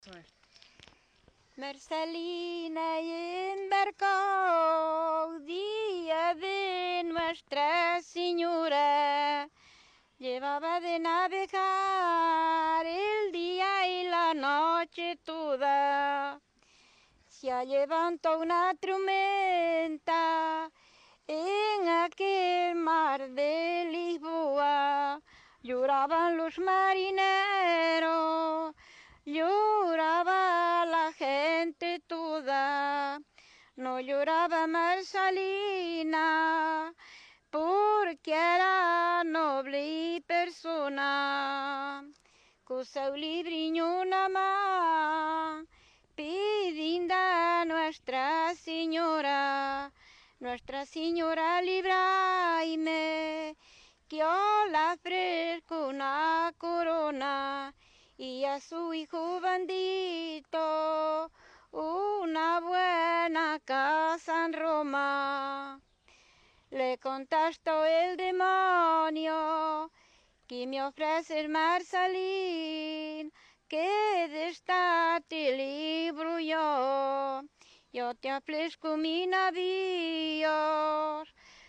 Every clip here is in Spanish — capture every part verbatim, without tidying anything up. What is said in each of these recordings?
Soy. Marcelina embarcó día de Nuestra Señora, llevaba de navegar el día y la noche toda. Se levantó una tormenta en aquel mar de Lisboa, lloraban los marineros, lloraba la gente toda, no lloraba Marcelina, porque era noble persona, cosa libriño una más, pidiendo a Nuestra Señora, Nuestra Señora libraime, que yo le ofrezco una corona y a su hijo bendito una buena casa en Roma. Le contestó el demonio, que me ofrece Marcelín, que de esta te libro yo. Yo te ofrezco mi navío,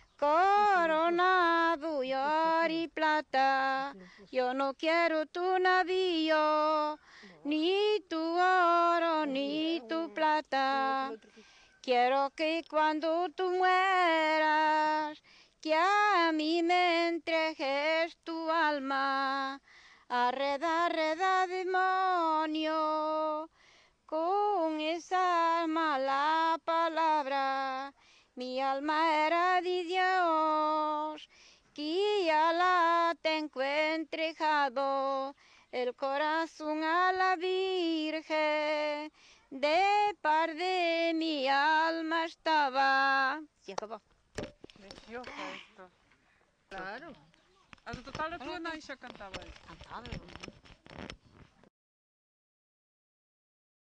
coronado y oro y plata. Yo no quiero tu navío, ni tu oro, ni tu plata. Quiero que cuando tú mueras, que a mí me entregues tu alma. Arreda, arreda, demonio, con esa mala palabra. Mi alma era de Dios, que ya la tengo entregado, el corazón a la Virgen, de par de mi alma estaba. Se acabó. Precioso esto. Claro. A total a tua Naisha cantava isto. Cantaba.